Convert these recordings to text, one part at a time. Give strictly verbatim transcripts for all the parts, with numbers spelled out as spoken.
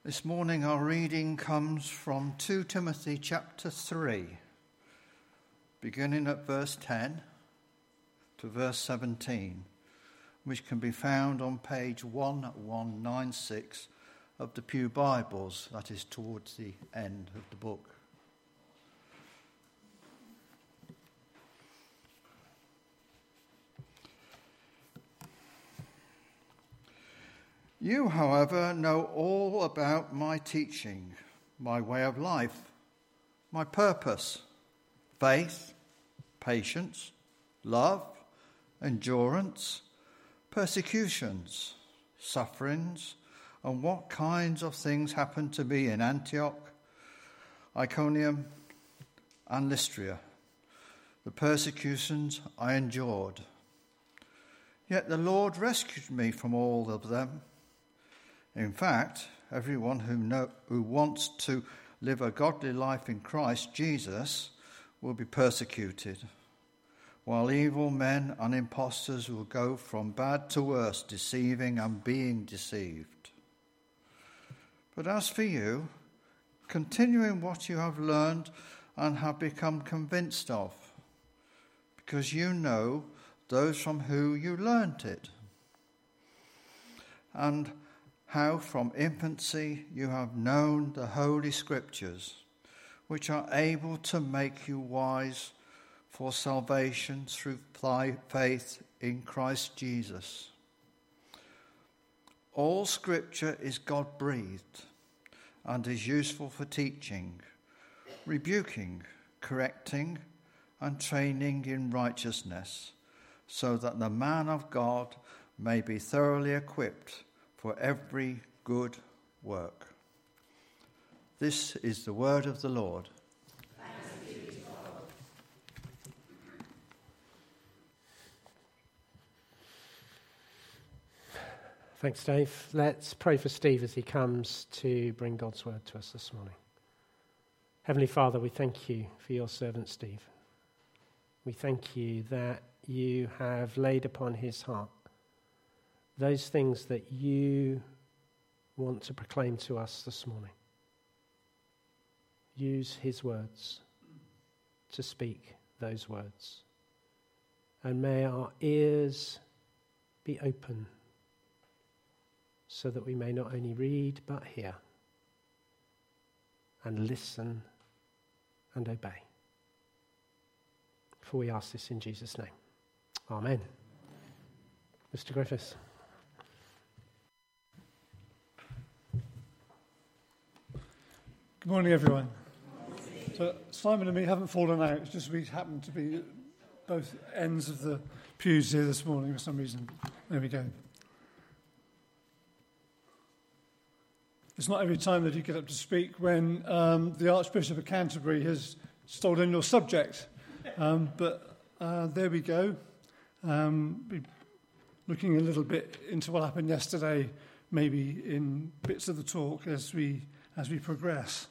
This morning our reading comes from Second Timothy chapter three, beginning at verse ten to verse seventeen, which can be found on page eleven ninety-six of the Pew Bibles, that is towards the end of the book. You, however, know all about my teaching, my way of life, my purpose, faith, patience, love, endurance, persecutions, sufferings, and what kinds of things happened to me in Antioch, Iconium, and Lystra, the persecutions I endured. Yet the Lord rescued me from all of them. In fact, everyone who, know, who wants to live a godly life in Christ Jesus will be persecuted, while evil men and impostors will go from bad to worse, deceiving and being deceived. But as for you, continue in what you have learned and have become convinced of, because you know those from whom you learnt it, and how from infancy you have known the Holy Scriptures, which are able to make you wise for salvation through faith in Christ Jesus. All Scripture is God-breathed and is useful for teaching, rebuking, correcting, and training in righteousness, so that the man of God may be thoroughly equipped for every good work. This is the word of the Lord. Thanks be to God. Thanks, Dave. Let's pray for Steve as he comes to bring God's word to us this morning. Heavenly Father, we thank you for your servant Steve. We thank you that you have laid upon his heart those things that you want to proclaim to us this morning. Use his words to speak those words. And may our ears be open so that we may not only read but hear and listen and obey. For we ask this in Jesus' name. Amen. Mister Griffiths. Good morning, everyone. So Simon and me haven't fallen out. It's just we happen to be at both ends of the pews here this morning for some reason. There we go. It's not every time that you get up to speak when um, the Archbishop of Canterbury has stolen your subject. Um, but uh, there we go. Um, be looking a little bit into what happened yesterday, maybe in bits of the talk as we as we progress.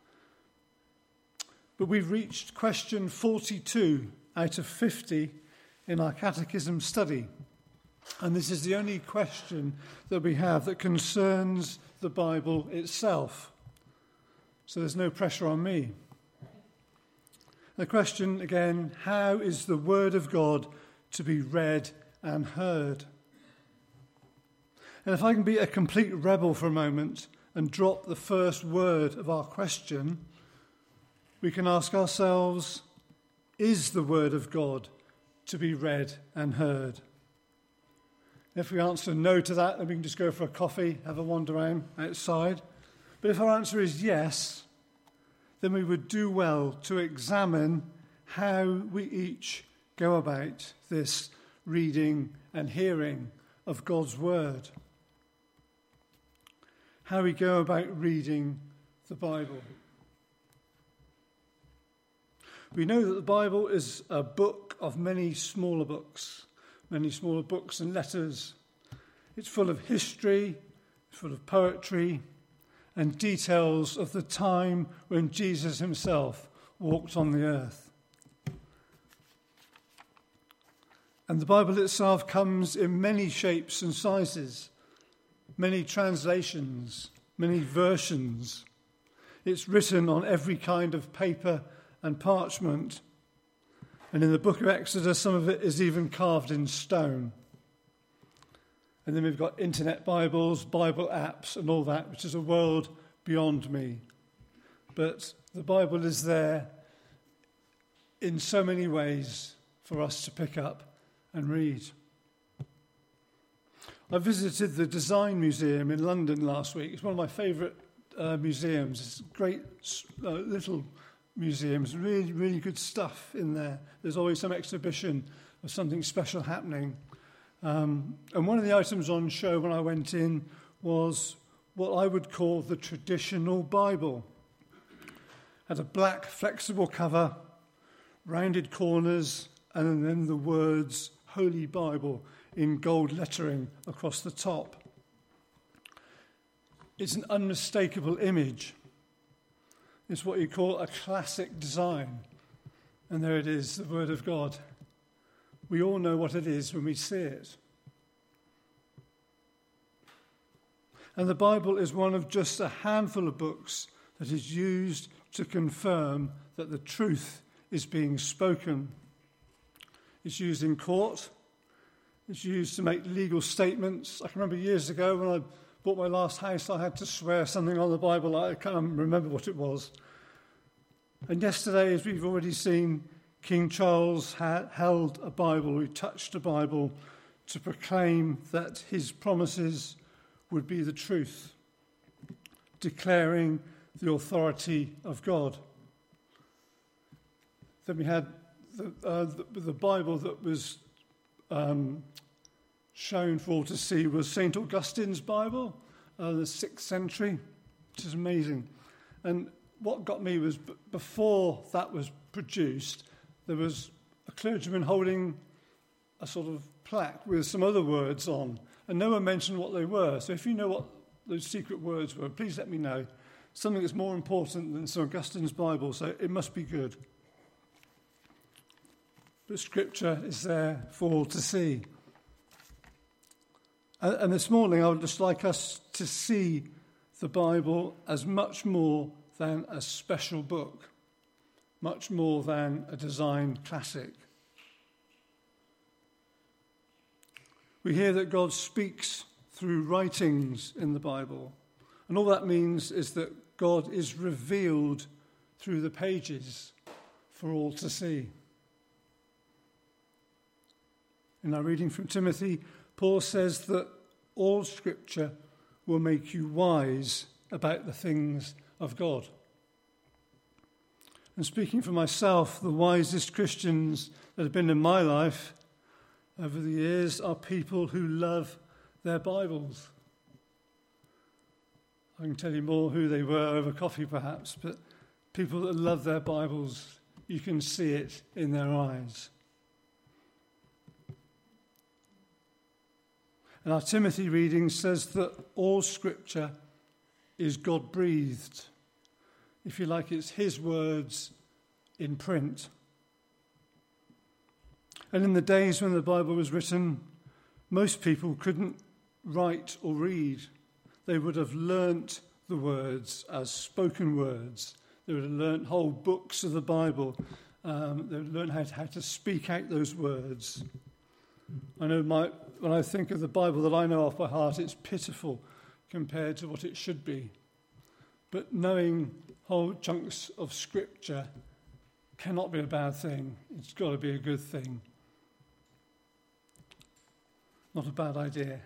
But we've reached question forty-two out of fifty in our catechism study. And this is the only question that we have that concerns the Bible itself. So there's no pressure on me. The question again, how is the Word of God to be read and heard? And if I can be a complete rebel for a moment and drop the first word of our question, we can ask ourselves, is the Word of God to be read and heard? If we answer no to that, then we can just go for a coffee, have a wander around outside. But if our answer is yes, then we would do well to examine how we each go about this reading and hearing of God's Word. How we go about reading the Bible. We know that the Bible is a book of many smaller books, many smaller books and letters. It's full of history, full of poetry, and details of the time when Jesus himself walked on the earth. And the Bible itself comes in many shapes and sizes, many translations, many versions. It's written on every kind of paper and parchment. And in the book of Exodus, some of it is even carved in stone. And then we've got internet Bibles, Bible apps, and all that, which is a world beyond me. But the Bible is there in so many ways for us to pick up and read. I visited the Design Museum in London last week. It's one of my favourite uh, museums. It's a great uh, little museum. It's really, really good stuff in there. There's always some exhibition of something special happening. Um, and one of the items on show when I went in was what I would call the traditional Bible. It had a black, flexible cover, rounded corners, and then the words Holy Bible in gold lettering across the top. It's an unmistakable image. It's what you call a classic design. And there it is, the Word of God. We all know what it is when we see it. And the Bible is one of just a handful of books that is used to confirm that the truth is being spoken. It's used in court. It's used to make legal statements. I can remember years ago when I bought my last house, I had to swear something on the Bible. I can't remember what it was. And yesterday, as we've already seen, King Charles had held a Bible, he touched a Bible to proclaim that his promises would be the truth, declaring the authority of God. Then we had the, uh, the, the Bible that was um, shown for all to see was Saint Augustine's Bible, uh, the sixth century, which is amazing. And what got me was b- before that was produced, there was a clergyman holding a sort of plaque with some other words on, and no one mentioned what they were. So if you know what those secret words were, please let me know. Something that's more important than Saint Augustine's Bible, so it must be good. But Scripture is there for all to see. And, and this morning I would just like us to see the Bible as much more than a special book, much more than a design classic. We hear that God speaks through writings in the Bible, and all that means is that God is revealed through the pages for all to see. In our reading from Timothy, Paul says that all Scripture will make you wise about the things of God. And speaking for myself, the wisest Christians that have been in my life over the years are people who love their Bibles. I can tell you more who they were over coffee perhaps, but people that love their Bibles, you can see it in their eyes. And our Timothy reading says that all Scripture is God-breathed. If you like, it's his words in print. And in the days when the Bible was written, most people couldn't write or read. They would have learnt the words as spoken words. They would have learnt whole books of the Bible. Um, they would have learned how to, how to speak out those words. I know my, when I think of the Bible that I know off by heart, it's pitiful compared to what it should be. But knowing whole chunks of Scripture cannot be a bad thing. It's got to be a good thing. Not a bad idea.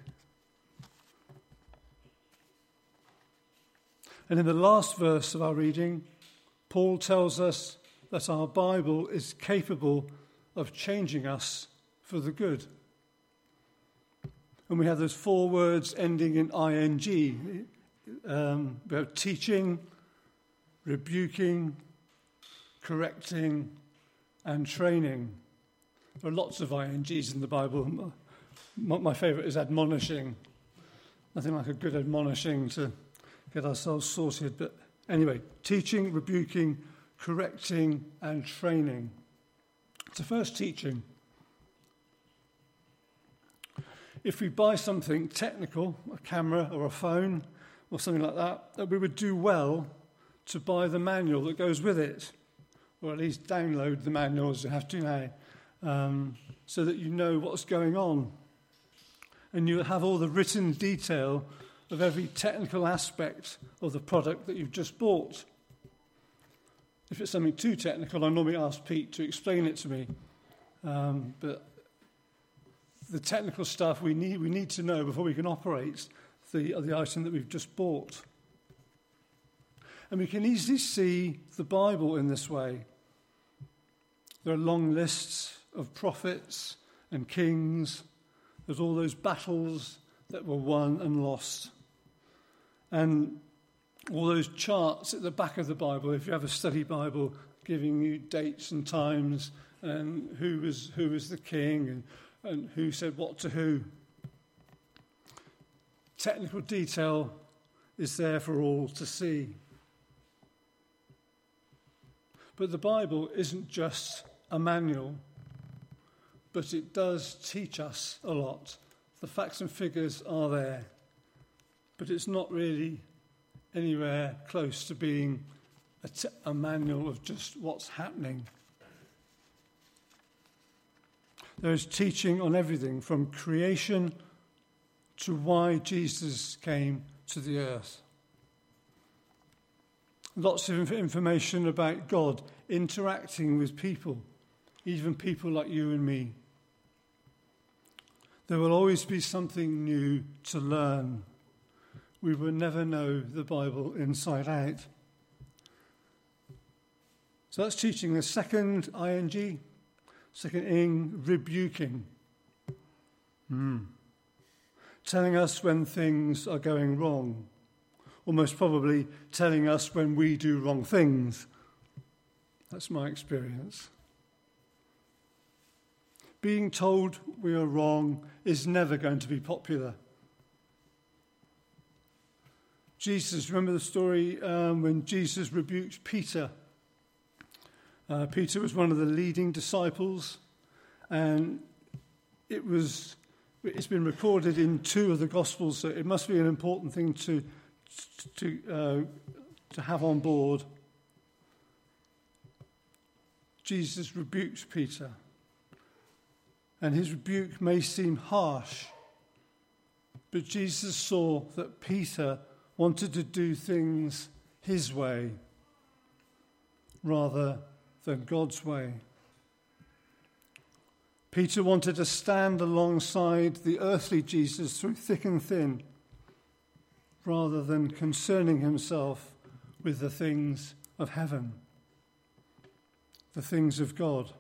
And in the last verse of our reading, Paul tells us that our Bible is capable of changing us for the good. And we have those four words ending in ing. Um, we have teaching, rebuking, correcting, and training. There are lots of ings in the Bible. My, my favourite is admonishing. Nothing like a good admonishing to get ourselves sorted. But anyway, teaching, rebuking, correcting, and training. So first, teaching. If we buy something technical, a camera or a phone, or something like that, that we would do well to buy the manual that goes with it, or at least download the manuals you have to now, um, so that you know what's going on. And you have all the written detail of every technical aspect of the product that you've just bought. If it's something too technical, I normally ask Pete to explain it to me. Um, but the technical stuff we need we need to know before we can operate the, the item that we've just bought. And we can easily see the Bible in this way. There are long lists of prophets and kings. There's all those battles that were won and lost. And all those charts at the back of the Bible, if you have a study Bible, giving you dates and times and who was who was the king and, and who said what to who. Technical detail is there for all to see. But the Bible isn't just a manual, but it does teach us a lot. The facts and figures are there, but it's not really anywhere close to being a, t- a manual of just what's happening. There is teaching on everything from creation to why Jesus came to the earth. Lots of information about God interacting with people, even people like you and me. There will always be something new to learn. We will never know the Bible inside out. So that's teaching. The second ing, second ing, rebuking. Mm. Telling us when things are going wrong. Or most probably telling us when we do wrong things. That's my experience. Being told we are wrong is never going to be popular. Jesus, remember the story um, when Jesus rebuked Peter? Uh, Peter was one of the leading disciples, and it was, it's been recorded in two of the Gospels, so it must be an important thing to, to, uh, to have on board. Jesus rebuked Peter, and his rebuke may seem harsh, but Jesus saw that Peter wanted to do things his way rather than God's way. Peter wanted to stand alongside the earthly Jesus through thick and thin rather than concerning himself with the things of heaven, the things of God.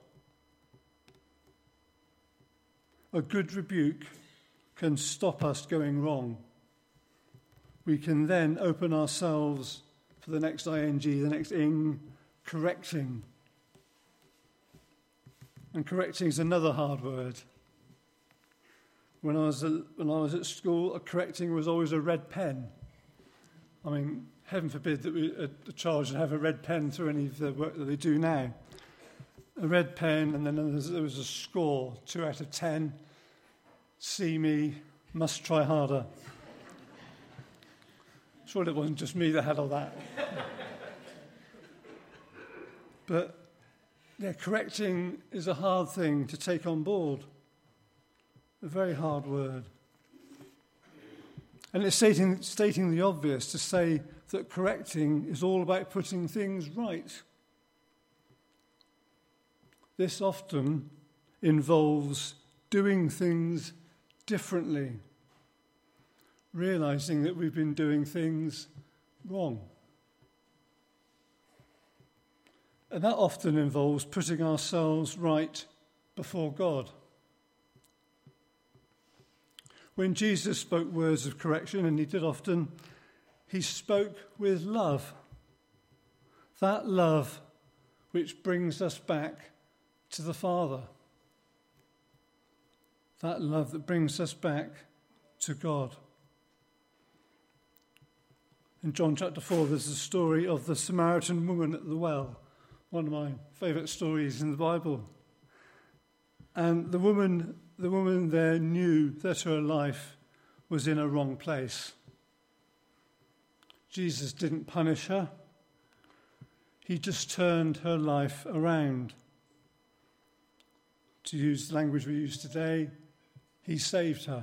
A good rebuke can stop us going wrong. We can then open ourselves for the next ing, the next ing, correcting. And correcting is another hard word. When I was at, when I was at school, a correcting was always a red pen. I mean, heaven forbid that we, a, a child should have a red pen through any of the work that they do now. A red pen, and then there was, there was a score, two out of ten. See me, must try harder. Sure, it wasn't just me that had all that. But, yeah, correcting is a hard thing to take on board. A very hard word. And it's stating, stating the obvious to say that correcting is all about putting things right. This often involves doing things differently, realizing that we've been doing things wrong. And that often involves putting ourselves right before God. When Jesus spoke words of correction, and he did often, he spoke with love. That love which brings us back to the Father. That love that brings us back to God. In John chapter four, there's the story of the Samaritan woman at the well, one of my favourite stories in the Bible. And the woman, the woman there knew that her life was in a wrong place. Jesus didn't punish her. He just turned her life around. To use the language we use today, he saved her.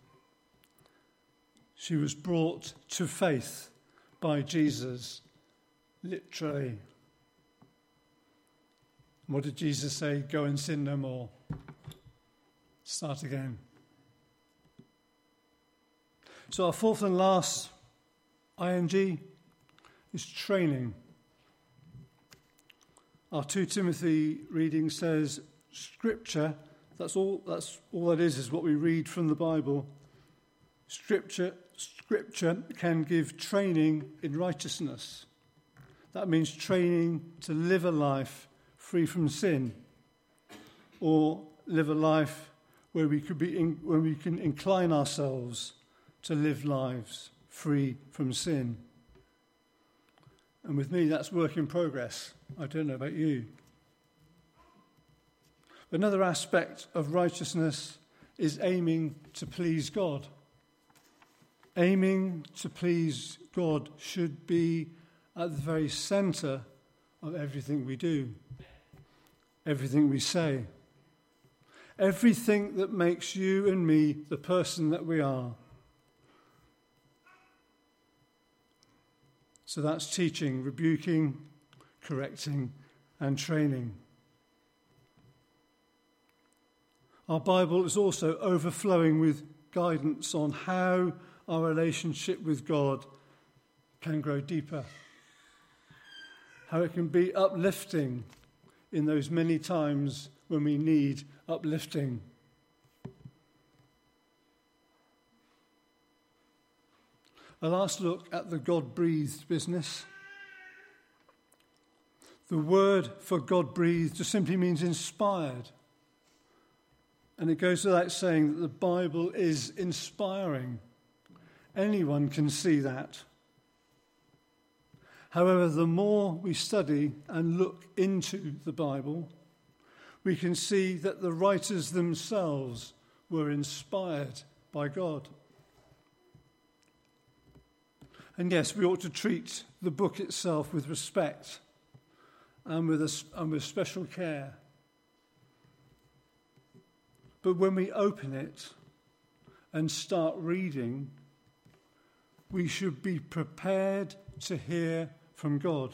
She was brought to faith by Jesus, literally. What did Jesus say? Go and sin no more. Start again. So our fourth and last I N G is training. Our Second Timothy reading says, Scripture, that's all, that's all that is, is what we read from the Bible. Scripture, Scripture can give training in righteousness. That means training to live a life free from sin, or live a life where we could be in, where we can incline ourselves to live lives free from sin. And with me, that's work in progress. I don't know about you. Another aspect of righteousness is aiming to please God. Aiming to please God should be at the very centre of everything we do, everything we say, everything that makes you and me the person that we are. So that's teaching, rebuking, correcting, and training. Our Bible is also overflowing with guidance on how our relationship with God can grow deeper, how it can be uplifting in those many times when we need uplifting. A last look at the God-breathed business. The word for God-breathed just simply means inspired. And it goes without saying that the Bible is inspiring. Anyone can see that. However, the more we study and look into the Bible, we can see that the writers themselves were inspired by God. And yes, we ought to treat the book itself with respect and with, a, and with special care. But when we open it and start reading, we should be prepared to hear from God.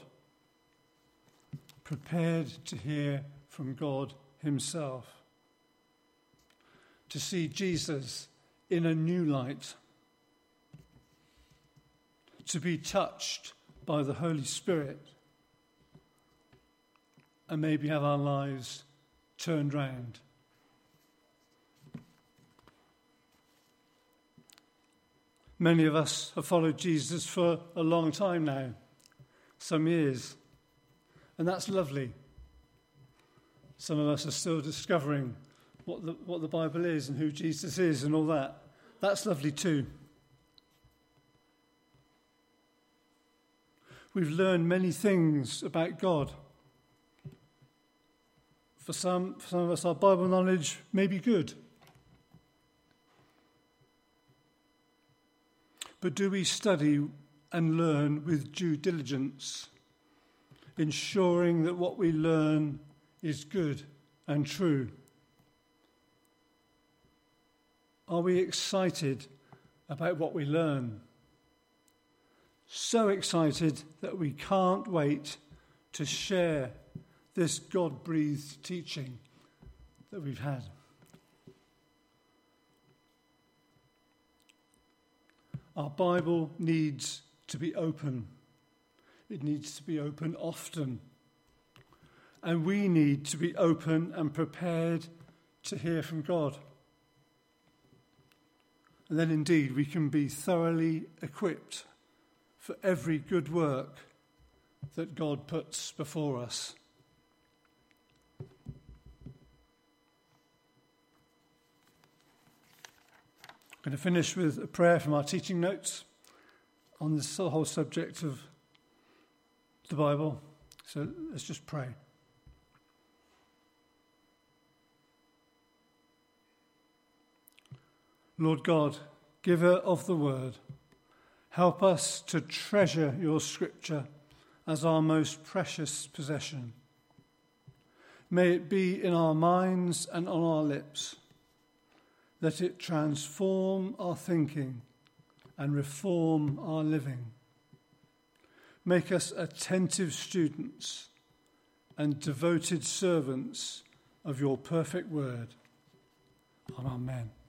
Prepared to hear from God himself. To see Jesus in a new light. To be touched by the Holy Spirit. And maybe have our lives turned round. Many of us have followed Jesus for a long time now, some years, and that's lovely. Some of us are still discovering what the, what the Bible is and who Jesus is and all that. That's lovely too. We've learned many things about God. For some, for some of us, our Bible knowledge may be good. But do we study and learn with due diligence, ensuring that what we learn is good and true? Are we excited about what we learn? So excited that we can't wait to share this God-breathed teaching that we've had. Our Bible needs to be open. It needs to be open often. And we need to be open and prepared to hear from God. And then indeed we can be thoroughly equipped for every good work that God puts before us. I'm going to finish with a prayer from our teaching notes on this whole subject of the Bible. So let's just pray. Lord God, giver of the word, Help us to treasure your scripture as our most precious possession. May it be in our minds and on our lips. Let it transform our thinking and reform our living. Make us attentive students and devoted servants of your perfect word. Amen.